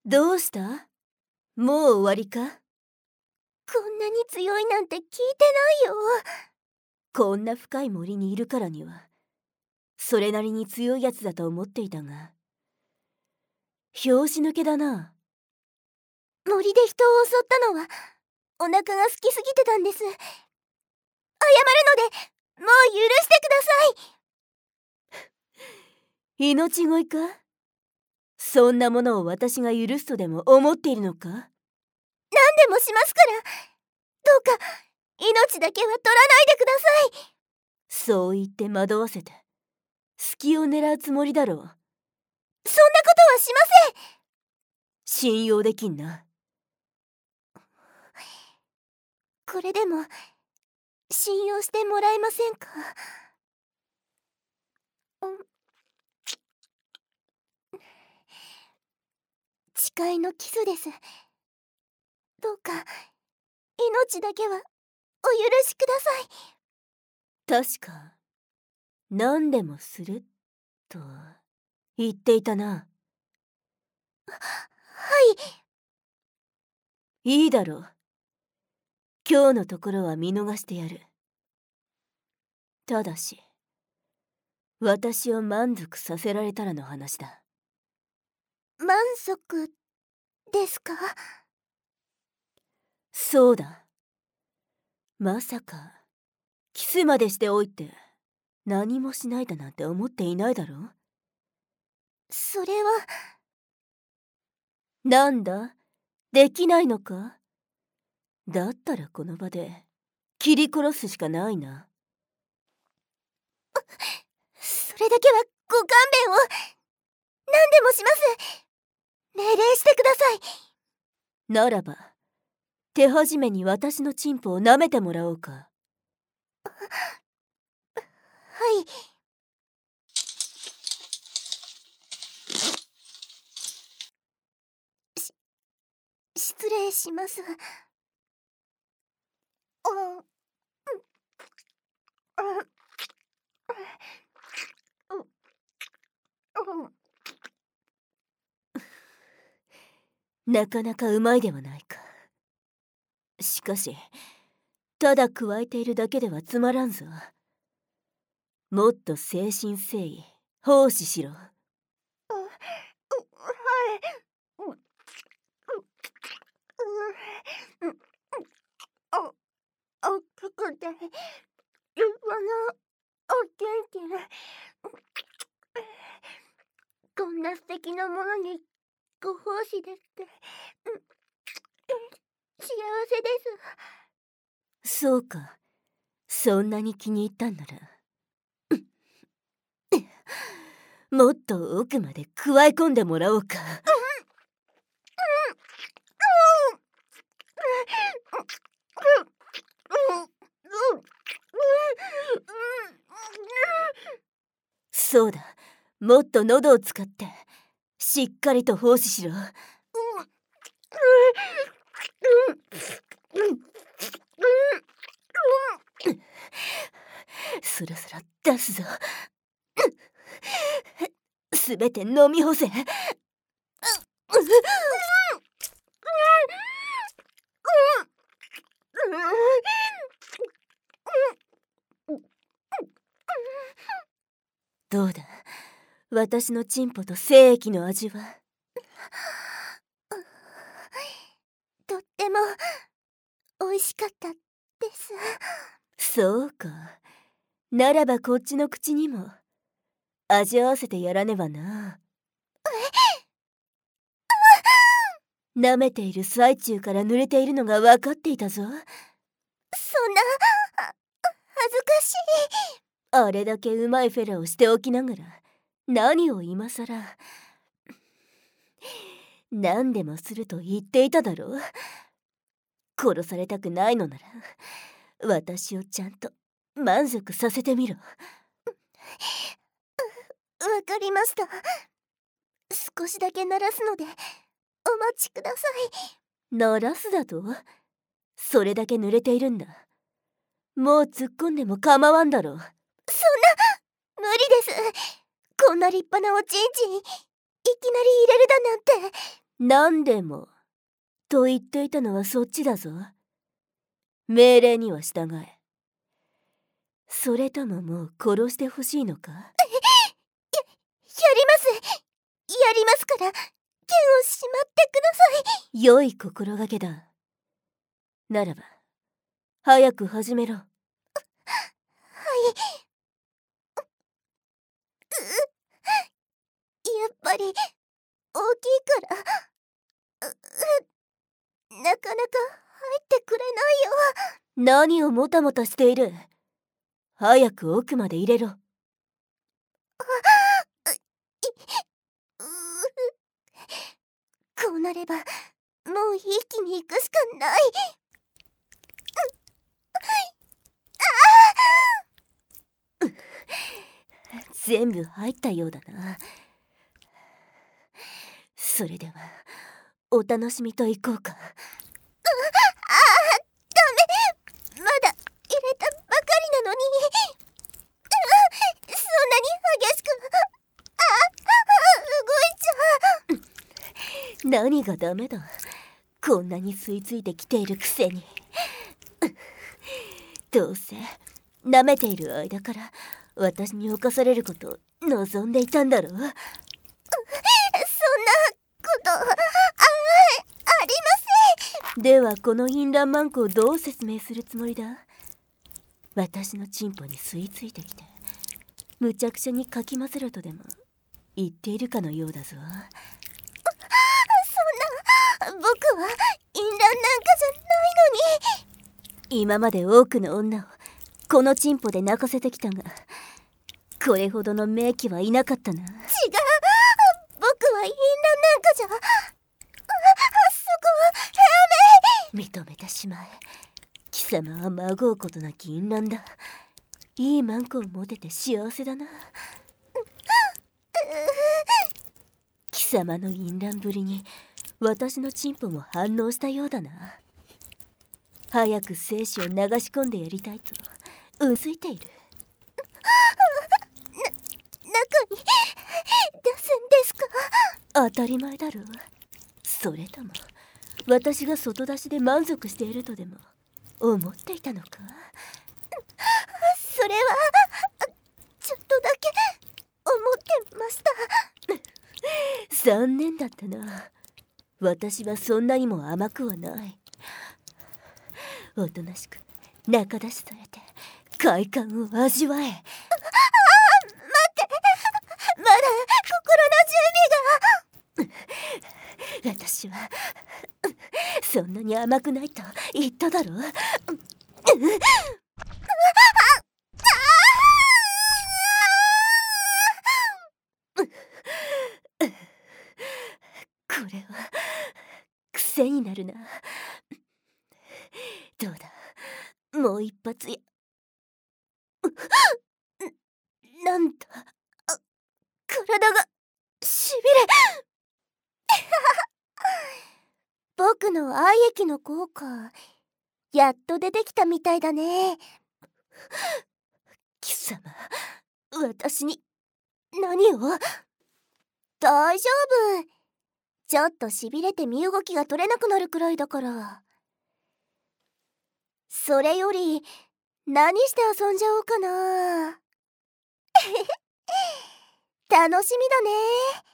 どうした？もう終わりか？ こんなに強いなんて聞いてないよ。 こんな深い森にいるからには、それなりに強いやつだと思っていたが、拍子抜けだな。 森で人を襲ったのはお腹が空きすぎてたんです。謝るのでもう許してください。 命乞いか？そんなものを私が許すとでも思っているのか？ 何でもしますから、どうか命だけは取らないでください。 そう言って惑わせて隙を狙うつもりだろう。 そんなことはしません。 信用できんな。 これでも信用してもらえませんか？誓いのキスです。どうか命だけはお許しください。 確か何でもすると言っていたな。 はい。 いいだろう。今日のところは見逃してやる。ただし私を満足させられたらの話だ。 満足ですか？ そうだ。まさかキスまでしておいて何もしないだなんて思っていないだろう。 それは。 なんだ、できないのか？だったらこの場で切り殺すしかないな。 それだけはご勘弁を。何でもします。命令してください。 ならば手始めに私のチンポを舐めてもらおうか。 はい。失礼します。 なかなかうまいではないか。しかしただ加えているだけではつまらんぞ。もっと誠心誠意奉仕しろ。 はい。大きくて立派なおちんちん。こんな素敵なものにご奉仕できて幸せです。 そうか、そんなに気に入ったんならもっと奥まで加え込んでもらおうか。そうだ、もっと喉を使ってしっかりと奉仕しろ。そろそろ出すぞ。すべて飲み干せ。どうだ、私のチンポと精液の味は？ とっても美味しかったです。 そうか、ならばこっちの口にも味合わせてやらねばな。舐めている最中から濡れているのが分かっていたぞ。 そんな恥ずかしい。 あれだけうまいフェラをしておきながら何を今さら。何でもすると言っていただろう。殺されたくないのなら私をちゃんと満足させてみろ。 わかりました。少しだけ鳴らすのでお待ちください。 鳴らすだと？それだけ濡れているんだ。もう突っ込んでも構わんだろう。 そんな無理です。こんな立派なおちんちんいきなり入れるだなんて。 何でもと言っていたのはそっちだぞ。命令には従え。それとももう殺してほしいのか？ やりますから、剣をしまってください。 良い心がけだ。ならば早く始めろ。 はい。やっぱり大きいからなかなか入ってくれないよ。 何をもたもたしている。早く奥まで入れろ。 こうなればもう一気に行くしかない。 全部入ったようだな。それではお楽しみといこうか。 ダメ、まだ入れたばかりなのに。そんなに激しく動いちゃう。 何がダメだ。こんなに吸い付いてきているくせに。どうせ舐めている間から私に侵されることを望んでいたんだろう。 そんなことありません。 ではこの淫乱マンコをどう説明するつもりだ？私のチンポに吸い付いてきてむちゃくちゃにかき混ぜろとでも言っているかのようだぞ。 そんな、僕は淫乱なんかじゃないのに。 今まで多くの女をこのチンポで泣かせてきたが、これほどの名器はいなかったな。違う、 僕は淫乱なんかじゃ。そこはやめ。 認めてしまえ。貴様はまごうことなき淫乱だ。いいマンコを持てて幸せだな。貴様の淫乱ぶりに私のチンポも反応したようだな。早く精子を流し込んでやりたいとうずいている。 中に出すんですか？ 当たり前だろう。それとも私が外出しで満足しているとでも思っていたのか？ それはちょっとだけ思ってました。 残念だったな。私はそんなにも甘くはない。おとなしく中出しされて快感を味わえ。 待って、まだ心の準備が。 私はそんなに甘くないと言っただろう。これは癖になるな。どうだ、もう一発や。なんだ、体がしびれ。 僕の愛液の効果やっと出てきたみたいだね。 貴様、私に何を？ 大丈夫、ちょっとしびれて身動きが取れなくなるくらいだから。それより何して遊んじゃおうかな。楽しみだね。